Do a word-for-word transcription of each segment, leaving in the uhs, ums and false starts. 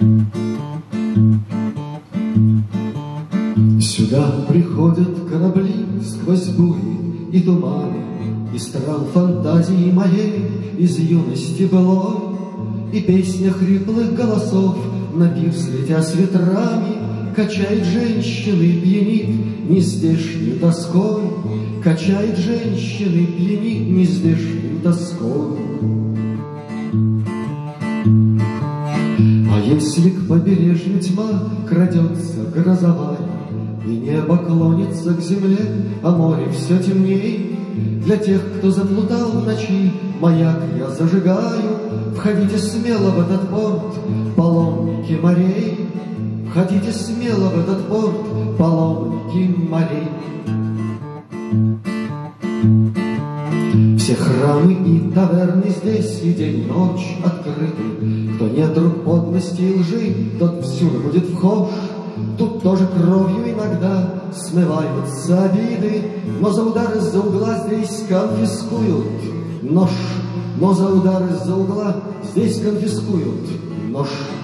Сюда приходят корабли сквозь бури и туманы из стран фантазии моей, из юности былой. И песня хриплых голосов на пирс, летя с ветрами, качает женщины, пьянит нездешней тоской, качает женщины, пьянит нездешней тоской. А если к побережью тьма крадется грозовая, и небо клонится к земле, а море все темней, для тех, кто заплутал в ночи, маяк я зажигаю. Входите смело в этот порт, паломники морей, входите смело в этот порт, паломники морей. Все храмы и таверны здесь и день, и ночь открыты. Кто нет рук подлости и лжи, тот всюду будет вхож. Тут тоже кровью иногда смываются обиды, но за удар из-за угла здесь конфискуют нож, но за удар из-за угла здесь конфискуют нож.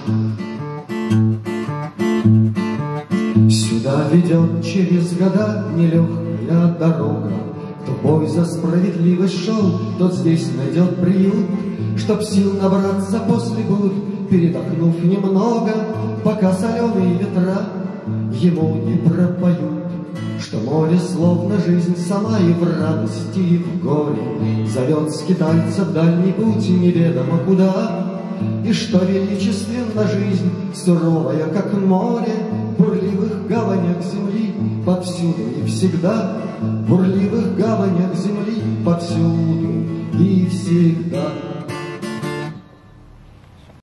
Сюда ведет через года нелегкая дорога. Кто бой за справедливость шел, тот здесь найдет приют, чтоб сил набраться после бурь, передохнув немного, пока соленые ветра ему не пропоют, что море словно жизнь сама, и в радости, и в горе зовет скитальца в дальний путь неведомо куда, и что величественна жизнь, суровая, как море, в бурливых гаванях земли повсюду и всегда, в бурливых гаванях земли повсюду и всегда.